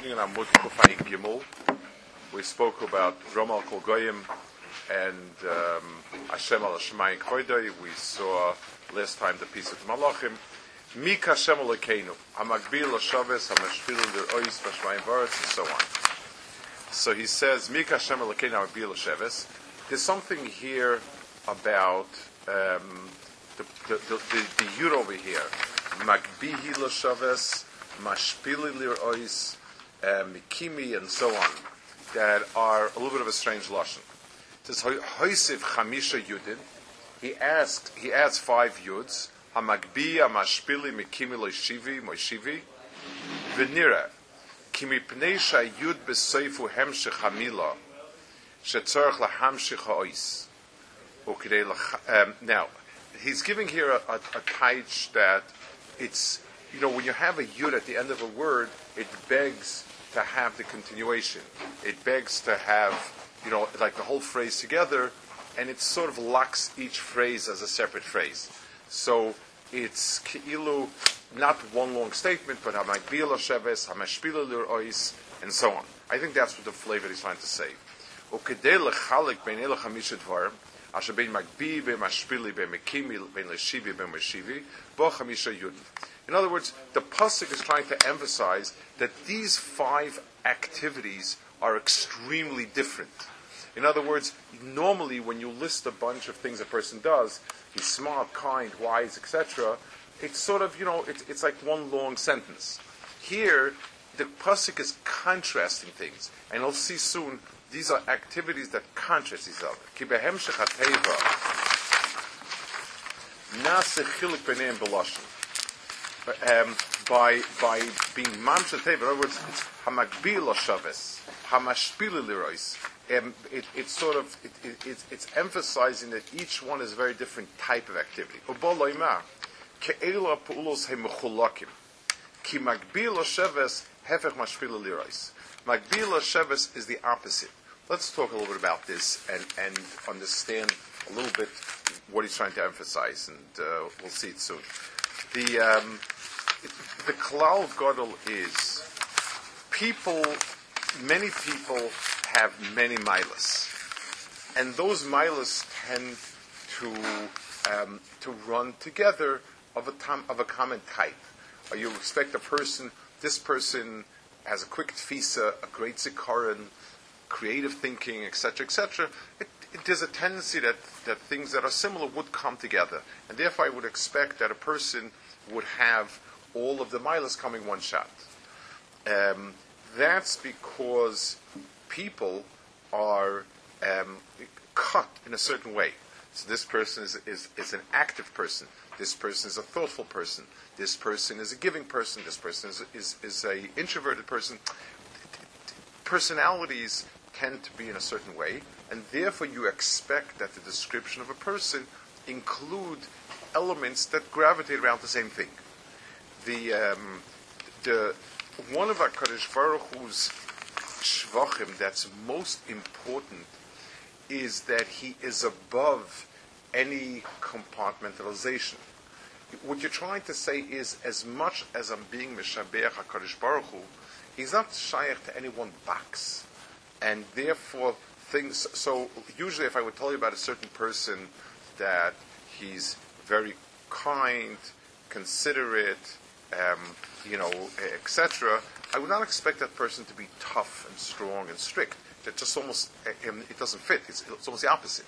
continuing on Amud Kufay Gimel. We spoke about Romal Kol Goyim and Hashem al Shemayim Kvoidoi. We saw last time the piece of Malachim. Mika Hashem Elokeinu, Hamagbil L'Shaves, Hamashpil L'Ois, B'Shmayim V'Aretz, and so on. So he says, Mika Hashem Elokeinu, Hamagbil L'Shaves. There's something here about the yud over here. Magbihi L'Shaves, Mashpili L'Ois, Mikimi, and so on, that are a little bit of a strange lashon. It says, Hoisiv Chamisha Yudin. He adds 5 yuds. Hamagbi, Hamashpili, Mikimi L'Shivi, Moshivi. V'nira, Kimi Pnei Shayud B'Seifu Hemshech Hamila, Shetzorach L'Hamshech Ha'ois. Now, he's giving here a taich that it's, when you have a yud at the end of a word, it begs to have the continuation. It begs to have, like the whole phrase together, and it sort of locks each phrase as a separate phrase. So it's keilu, not one long statement, but hamagbil l'sheves, hamashpila l'ois, and so on. I think that's what the flavor he's trying to say. Ukedei l'chalik bein ela chamisha dvarim, asher bein magbi, bein mashpili, bein mekimi, bein l'shivi, bein meshivi, bo chamisha yud. In other words, the pasuk is trying to emphasize that these 5 activities are extremely different. In other words, normally when you list a bunch of things a person does, he's smart, kind, wise, etc., it's sort of, it's like one long sentence. Here, the pasuk is contrasting things, and you'll see soon, these are activities that contrast each other. Ki behem shechateva nase chilik b'neim b'lashon. By being mamsha teva, in other words, it's hamagbil l'shaves, hamashpili lirois. It's sort of it's emphasizing that each one is a very different type of activity. Ubaloima ke'ela pu'ulos he'mechulakim ki magbil l'shaves hefech mashpili lirois. Magbil l'shaves is the opposite. Let's talk a little bit about this and understand a little bit what he's trying to emphasize, and we'll see it soon. The klal of Gadol is many people have many milas, and those milas tend to run together of a common type. You expect this person has a quick tfisa, a great zikaron, creative thinking, etc., etc. There's a tendency that things that are similar would come together, and therefore I would expect that a person would have all of the milas coming one shot. That's because people are cut in a certain way. So this person is an active person. This person is a thoughtful person. This person is a giving person. This person is a introverted person. Personalities tend to be in a certain way, and therefore you expect that the description of a person include elements that gravitate around the same thing. One of HaKadosh Baruch Hu's shvachim that's most important is that he is above any compartmentalization. What you're trying to say is, as much as I'm being Meshabeach HaKadosh Baruch Hu, he's not shaykh to any one box. And therefore, so usually if I would tell you about a certain person that he's very kind, considerate, etc., I would not expect that person to be tough and strong and strict. That just almost, it doesn't fit. It's almost the opposite.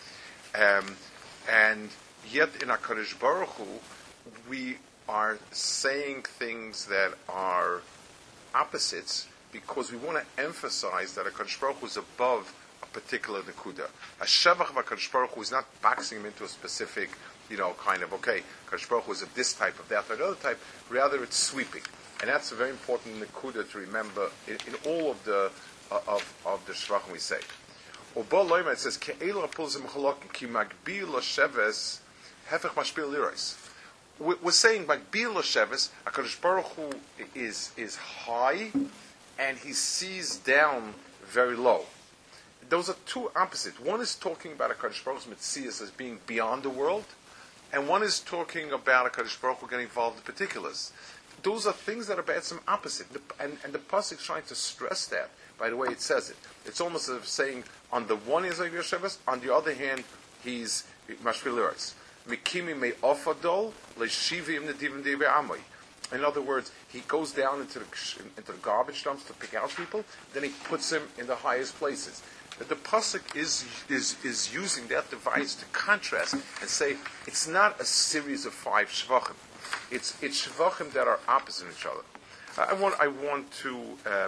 And yet in HaKadosh Baruch Hu, we are saying things that are opposites because we want to emphasize that HaKadosh Baruch Hu is above a particular nekuda. A shevach of HaKadosh Baruch Hu is not boxing him into a specific, HaKadosh Baruch Hu is of this type, of that, or another type. Rather, it's sweeping. And that's a very important nekuda to remember in all of the shvachim we say. Oba loima, it says, Ke'ela pulzim chalokim, ki magbil l'sheves, hefech mashpil lirois. We're saying magbil l'sheves, HaKadosh Baruch Hu is high, and he sees down very low. Those are two opposites. One is talking about HaKadosh Baruch Hu's Metzias as being beyond the world, and one is talking about HaKadosh Baruch Hu getting involved in particulars. those are things that are Ba'atzim opposite. And the Pasuk is trying to stress that by the way it says it. It's almost as if saying, on the one hand, he's Shabbos, on the other hand, he's Mashpil Liros. Mikimi me ofadol le'shivim nedivim de've amoi. In other words, he goes down into the garbage dumps to pick out people, then he puts them in the highest places. The Pasuk is using that device to contrast and say it's not a series of 5 shvachim. It's shvachim that are opposite each other. I want to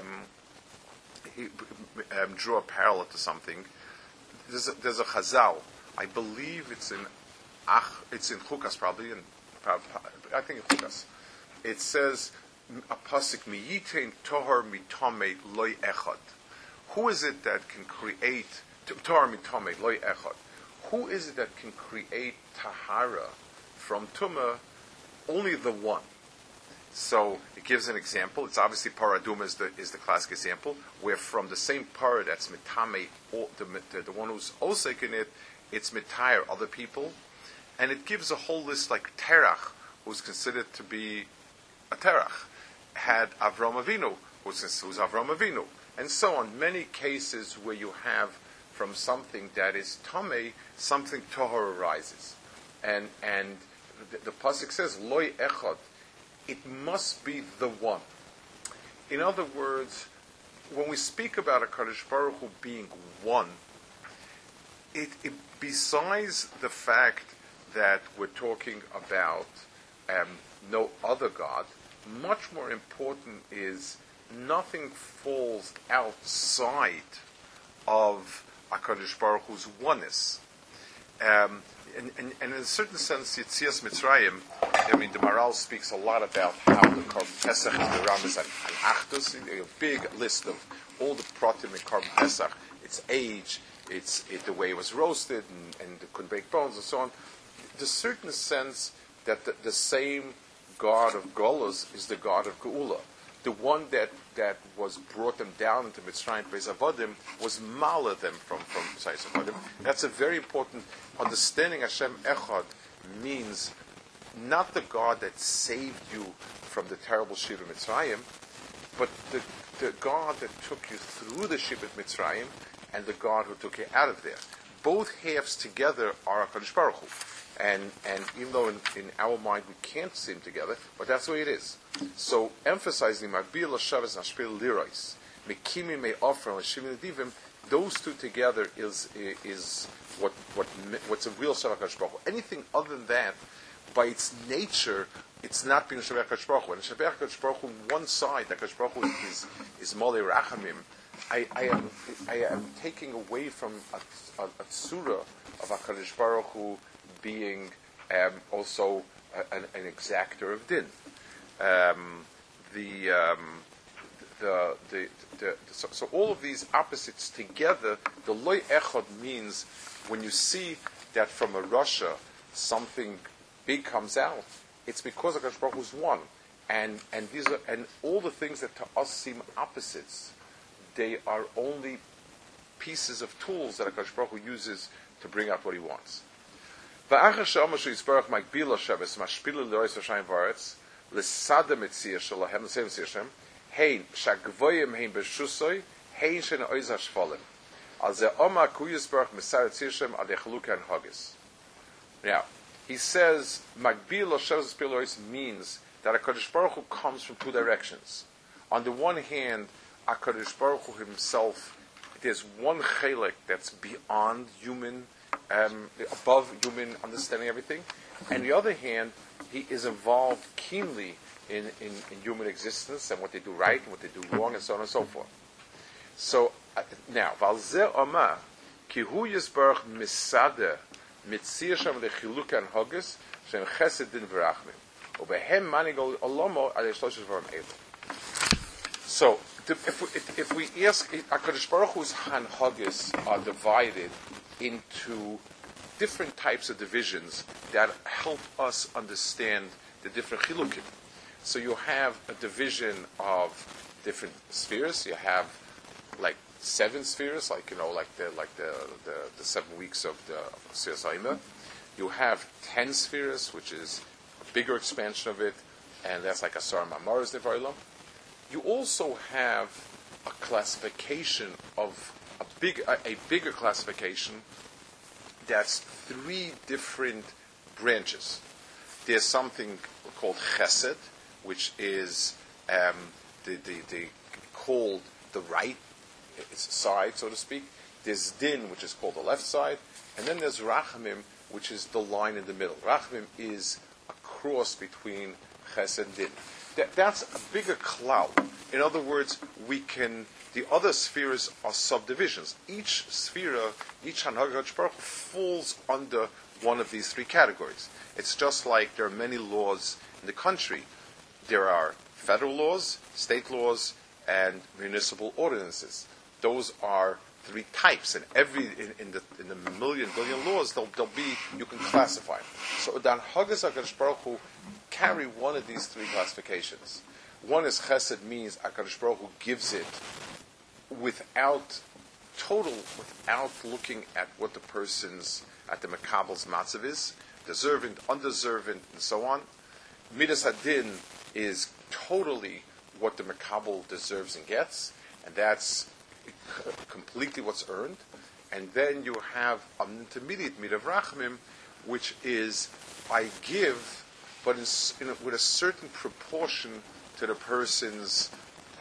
draw a parallel to something. There's a Chazal. I believe it's in Chukas probably, I think it's Chukas. It says a pasuk miyitain tohar mitame loy echad. Who is it that can create tohar mitame loy echad? Who is it that can create tahara from tumah? Only the one. So it gives an example. It's obviously paraduma is the classic example, where from the same para that's mitame, the one who's osek in it, it's mitayr other people, and it gives a whole list like terach, who's considered to be a terach, had Avram Avinu, who's Avram Avinu, and so on. Many cases where you have from something that is tamei, something tohar arises, and the pasuk says loy echad. It must be the one. In other words, when we speak about a Kadosh Baruch Hu being one, it besides the fact that we're talking about no other God, much more important is nothing falls outside of HaKadosh Baruch Hu's oneness. And in a certain sense, Yetzias Mitzrayim, I mean, the Maral speaks a lot about how the Korban Pesach and the Ram is an Achdus, a big list of all the pratim in Korban Pesach, its age, the way it was roasted, and the couldn't break bones, and so on. There's a certain sense that the same God of Golos is the God of Geula. The one that was brought them down into Mitzrayim Beis Avodim was mala them from Beis Avodim. That's a very important understanding. Hashem Echad means not the God that saved you from the terrible Shiva Mitzrayim, but the God that took you through the Shiva Mitzrayim and the God who took you out of there. Both halves together are HaKadosh Baruch Hu. And even though in our mind we can't see them together, but that's the way it is. So emphasizing Magbil Lashavas Nashpil Lirois, Mekimi Me Ofra Lashivim Nedivim, those two together is what's a real Shavak HaKadosh Baruch Hu. Anything other than that, by its nature, it's not being Shavak HaKadosh Baruch Hu. And Shavak HaKadosh Baruch Hu, one side, HaKadosh Baruch Hu is Molei Rachamim. I am taking away from a tzura of HaKadosh Baruch Hu being also an exactor of din. So all of these opposites together, the loy echad means when you see that from a Russia something big comes out, it's because HaKadosh Baruch Hu is one, and these are and all the things that to us seem opposites, they are only pieces of tools that HaKadosh Baruch Hu uses to bring out what He wants. V'achar she'omashu yisbarach magbila shabbos mashpilu l'rois v'shayim v'aretz l'sada mitziyah shalahem l'sem tziyashem hein shagvoyim hein b'shusoi hein shen oiz hashfolim al ze oma ku yisbarach misar tziyashem al yechaluk and hagis. Now, he says magbila shabbos mashpilu l'rois means that HaKadosh Baruch Hu comes from two directions. On the one hand, HaKadosh Baruch Hu himself, there's one chelik that's beyond human, above human understanding everything, and the other hand, he is involved keenly in human existence and what they do right and what they do wrong and so on and so forth. So now, Valzeh Omar, ki hu yisbarach misade mitzir sham lechiluk and hogis shem chesed din v'rachmim ubehem manigol olomo al yishlosh v'ram evel. So if we ask, HaKadosh Baruch Hu's hanhagis are divided into different types of divisions that help us understand the different chilukim. So you have a division of different spheres. You have like 7 spheres, like the 7 weeks of the Sfiras Haima. You have 10 spheres, which is a bigger expansion of it, and that's like Asar Mamaras Nevarim. You also have a classification of a bigger classification that's three different branches. There's something called Chesed, which is the called the right side, so to speak. There's Din, which is called the left side, and then there's Rachamim, which is the line in the middle. Rachamim is a cross between Chesed and Din. That's a bigger cloud. In other words, the other spheres are subdivisions. Each sphere, each Hanhag Baruch falls under one of these three categories. It's just like there are many laws in the country. There are federal laws, state laws, and municipal ordinances. Those are three types, and in the billion laws, you can classify them. So the Hanhagas HaKadosh Baruch Hu carry one of these three classifications. One is Chesed, means HaKadosh Baruch Hu gives it without looking at what the person's, at the Mekabel's matzav is, deserving, undeserving, and so on. Midas Hadin is totally what the Mekabel deserves and gets, and that's completely what's earned. And then you have an intermediate Midav Rachmim, which is I give, but with a certain proportion to the person's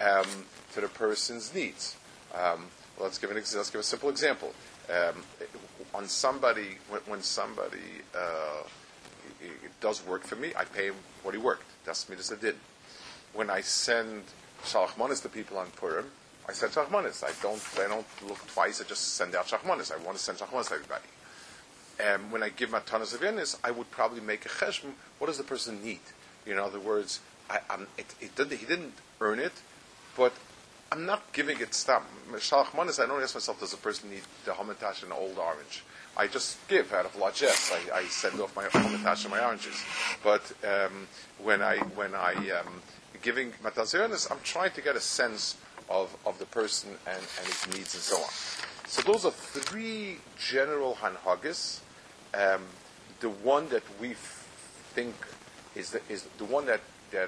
needs. Let's give a simple example. On somebody, when somebody does work for me, I pay him what he worked. That's Midas Hadin. When I send Shalach Manos to people on Purim, I send Shalach Manos. I don't look twice. I just send out Shalach Manos. I want to send Shalach Manos to everybody. When I give Matanos of Yenis, I would probably make a cheshbon. What does the person need? In other words, he didn't earn it, but I'm not giving it stam. Shalach Manos, I don't ask myself, does the person need the Hamatash and old orange? I just give out of largesse. I send off my Hamatash and my oranges. But when I giving Matanos of Yenis, I'm trying to get a sense of the person and his needs and so on. So those are three general hanhagis. The one that we think is the one that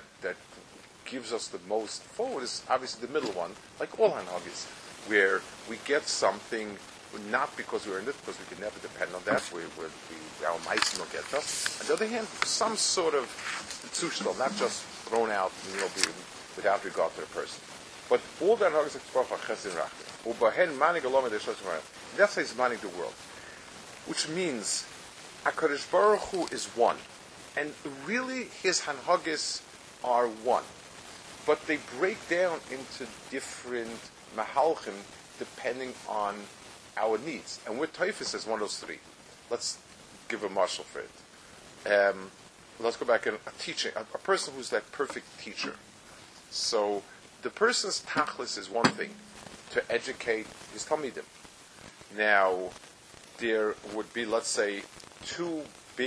gives us the most forward is obviously the middle one, like all hanhagis, where we get something not because we earned it, because we can never depend on that. Our mice will get us. On the other hand, some sort of zushtal, not just thrown out, without regard to the person. But all the hanhagis express are chesed and rachmim. That's how he's manning the world. Which means HaKadosh Baruch Hu is one. And really his hanhagis are one. But they break down into different mahalchim depending on our needs. And with Taifis is one of those three. Let's give a marshal for it. Let's go back and a teacher, a person who's that perfect teacher. So the person's tachlis is one thing, to educate his talmidim. Now, there would be, let's say, two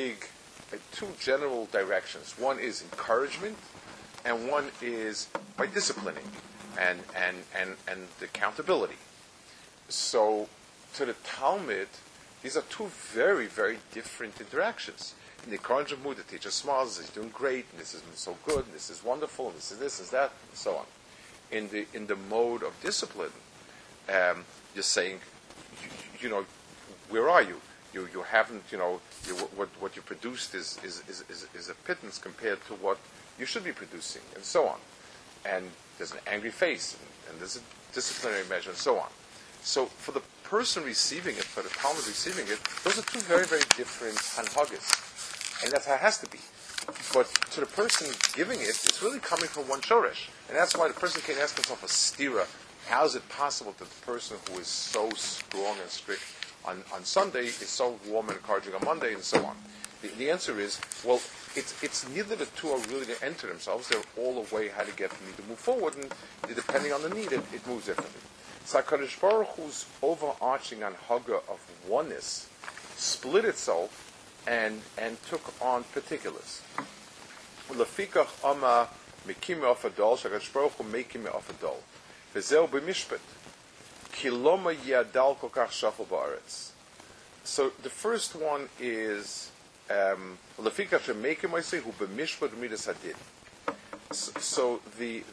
general directions. One is encouragement, and one is by disciplining and the accountability. So, to the Talmud, these are two very, very different interactions. In the encouragement mood, the teacher smiles, he's doing great, and this is so good, and this is wonderful, and this is this, and that, and so on. In the mode of discipline, you're saying, where are you? You haven't, what you produced is a pittance compared to what you should be producing, and so on. And there's an angry face, and there's a disciplinary measure, and so on. So for the person receiving it, for the Talmud receiving it, those are two very, very different hanhagis. And that's how it has to be. But to the person giving it, it's really coming from one shoresh. And that's why the person can ask himself a stira. How is it possible that the person who is so strong and strict on Sunday is so warm and encouraging on Monday, and so on? The answer is, well, it's neither the two are really going to enter themselves. They're all a way how to get me to move forward, and depending on the need, it moves differently. So HaKadosh Baruch Hu's overarching anhaga of oneness split itself and took on particulars. Lefikach ama mekime of adol, HaKadosh Baruch Hu mekime of adol. V'zeu b'mishpat. Ki loma yadal kol kach shachol ba'aretz. So the first one is Lefikach shemekime oisei hu b'mishpat midas hadin. So the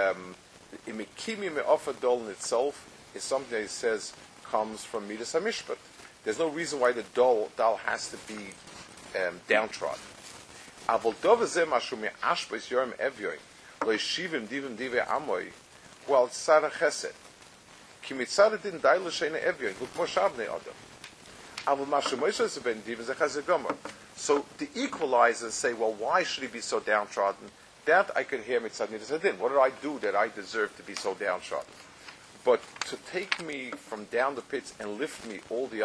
imikimi me'ofa dol in itself is something that it says comes from Midas HaMishpat. There's no reason why the dal has to be downtrodden. Avol dov zeh mashu me'ashbes yorem evyoy lo yeshivim divim dive amoy well tzara chesed ki mitzara din dai lo sheina evyoy l'kmo shavnei adam avol mashu moishe zeben divim ze chesed gomer. So the equalizers say, well, why should he be so downtrodden? That I can hear mitzad midas hadin. What did I do that I deserve to be so downtrodden? But to take me from down the pits and lift me all the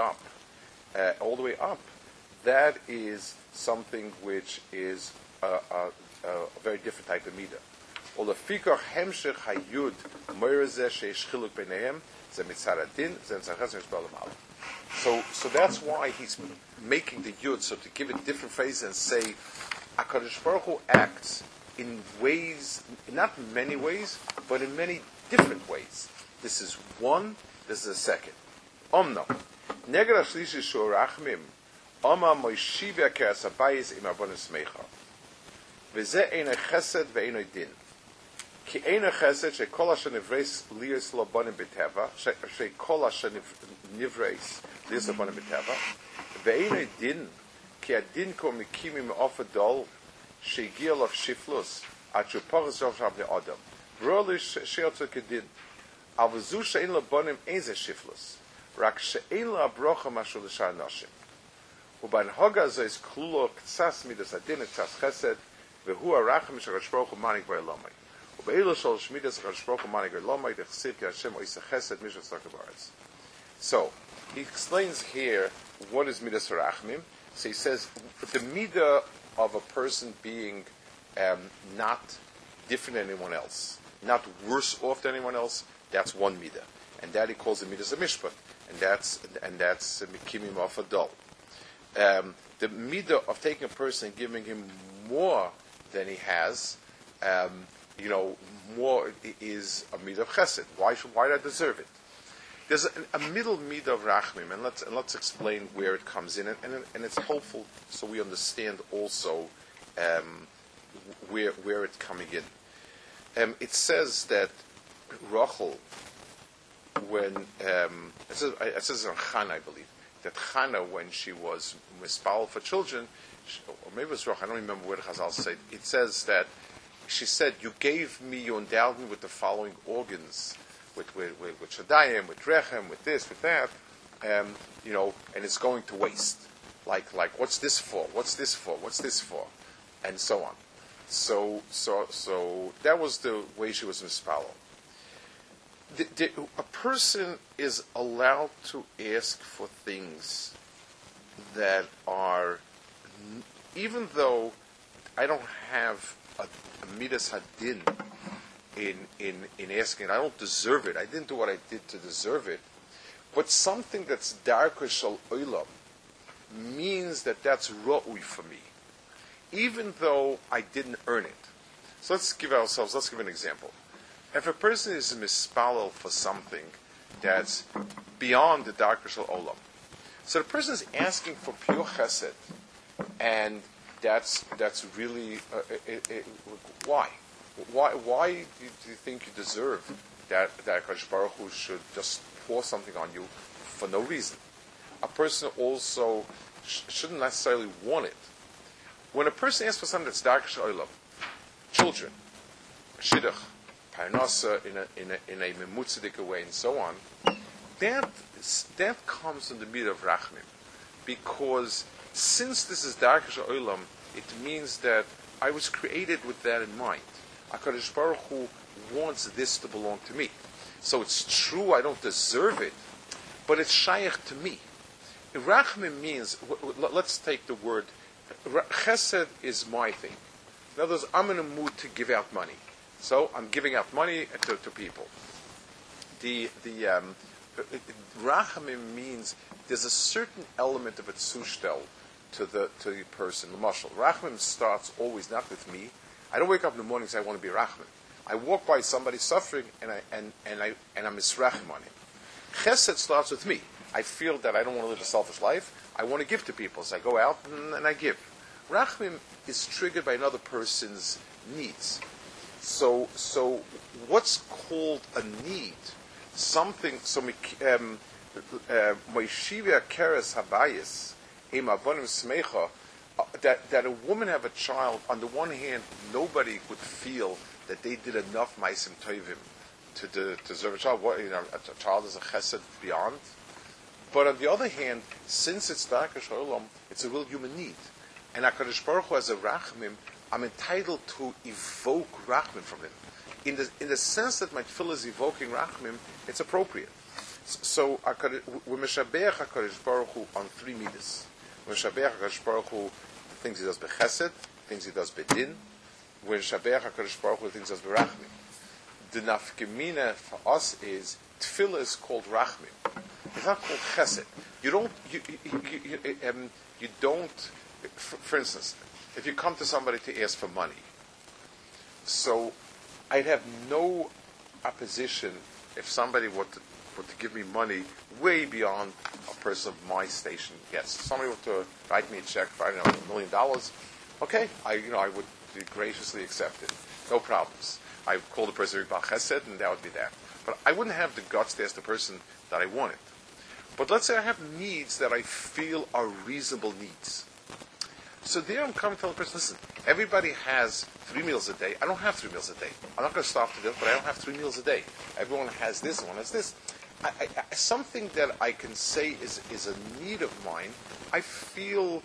way up, that is something which is a very different type of midah. Olafikar hemshech hayud moirazeh sheish chiluk b'neihem ze mitzad hadin ze mitzad chesed mishbalam aleph. So that's why he's making the yud, so to give it different phrases and say, HaKadosh Baruch Hu acts in ways, not many ways, but in many different ways. This is one, this is a second. Omno. Neged HaShlishi Shurachmim, Oma Moishiv Yakeres HaBayis Im Abonis Mecha. V'zeh Einay Chesed V'einay Din. Ki Einay Chesed Shekol Asher Nivreis Lios Lobonim B'Teva, Shekol Asher Nivreis Lios Lobonim B'Teva, V'einay Din, Ki Adin Ko Mikimi Me'ofa Dol, Shegiel of Shiflus, Achu Pochas Yov Shabne Adam. Roli Sheotzo Kedin. Avazu She'en Lobonim Eze Shiflus. Rak She'en La Abrocha Mashu L'Shar Noshim. Uban Hoga Zo is Klulo Ktsas Midas Adin Ktsas Chesed, V'hu Arachim Shakadosh Baruch Hu Manik V'Elomai. Ubeilo Shol Shmidas Shakadosh Baruch Hu Manik V'Elomai, Dechsiv Ki Hashem Oisa Chesed Mishas Takabaretz. So, he explains here what is Midas Rachmim. So he says, the midah of a person being not different than anyone else, not worse off than anyone else, that's one midah, and that he calls the midas of mishpat, and that's mikimim of adol. The midah of taking a person and giving him more than he has, more is a midah of chesed. Why do I deserve it? There's a middle midah of rachmim, and let's explain where it comes in, and it's helpful so we understand also where it's coming in. It says that Rachel, when it says in Chana, I believe, that Chana, when she was mispal for children, or maybe it was Rachel, I don't remember where the Chazal said. It says that she said, "You endowed me with the following organs." With shadayim, with rechem, with this, with that, and it's going to waste. Like, what's this for? What's this for? What's this for? And so on. So that was the way she was mispalo. A person is allowed to ask for things that are, even though I don't have a midas hadin in asking, I don't deserve it. I didn't do what I did to deserve it. But something that's darker shal olam means that's ra'ui for me, even though I didn't earn it. So let's give an example. If a person is mispalel for something that's beyond the darker shal olam, so the person is asking for pure chesed, and that's really why? Why do you think you deserve that HaKadosh Baruch Hu should just pour something on you for no reason? A person also shouldn't necessarily want it. When a person asks for something that's dark sh'olam, children, shidduch, parnasa in a memutzadik way, and so on, that comes in the midah of rachmim, because since this is dark sh'olam, it means that I was created with that in mind. HaKadosh Baruch Hu wants this to belong to me. So it's true I don't deserve it, but it's shaykh to me. Rachmim means, let's take the word, chesed is my thing. In other words, I'm in a mood to give out money. So I'm giving out money to people. The rachamim means there's a certain element of a tzushtel to the person. L'mashal, rachamim starts always not with me. I don't wake up in the morning and say I want to be rachamim. I walk by somebody suffering and I'm misrachim on him. Chesed starts with me. I feel that I don't want to live a selfish life. I want to give to people, so I go out and I give. Rachamim is triggered by another person's needs. So what's called a need, something, Moishivia Keres Habayis, Im Avonim Smecha, that a woman have a child, on the one hand, nobody would feel that they did enough Maisim Tovim to deserve a child. A child is a chesed beyond. But on the other hand, since it's Darkesh Olam, it's a real human need. And HaKadosh Baruch Hu, as a Rachmim, I'm entitled to evoke Rachmim from him. In the sense that my tefillah is evoking Rachmim, it's appropriate. So we Meshabeach HaKadosh Baruch Hu on three midas. We Meshabeach HaKadosh Baruch Hu, the things he does bechesed, things he does bedin. We Meshabeach HaKadosh Baruch Hu, the things he does berachmim. The nafkemina for us is, tefillah is called Rachmim. It's not called chesed. You don't, for instance, if you come to somebody to ask for money, so I'd have no opposition if somebody were to give me money way beyond a person of my station. Yes, somebody were to write me a check for, $1 million. Okay, I would graciously accept it. No problems. I would call the person Ribah Chesed, and that would be that. But I wouldn't have the guts to ask the person that I wanted. But let's say I have needs that I feel are reasonable needs. So there I'm coming to tell the person, listen, everybody has 3 meals a day. I don't have 3 meals a day. I'm not going to starve to death, but I don't have 3 meals a day. Everyone has this, one has this. Something that I can say is a need of mine, I feel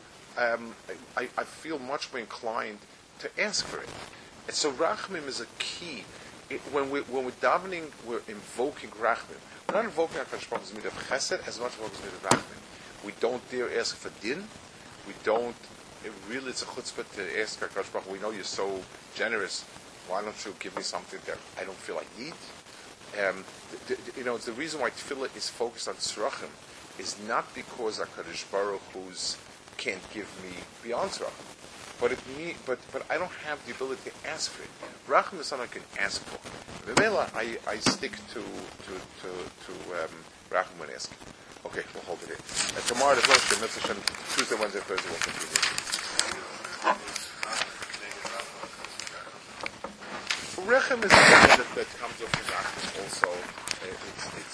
much more inclined to ask for it. And so Rachmim is a key. When we're davening, we're invoking Rachmim. We're not invoking HaKadosh Baruch Hu's midah of Chesed as much as midah of Rachmim. We don't dare ask for din. We don't. It's a chutzpah to ask HaKadosh Baruch Hu, we know you're so generous. Why don't you give me something that I don't feel I need? It's the reason why tefillah is focused on tzrachim is not because HaKadosh Baruch Hu's can't give me beyond tzrachim. But I don't have the ability to ask for it. Rachim is something I can ask for. V'mela, I stick to Rachim when asking. Okay, we'll hold it here. Tomorrow, the Tuesday, Wednesday, Thursday, we'll continue. Rechem is a that comes up from Rachim also.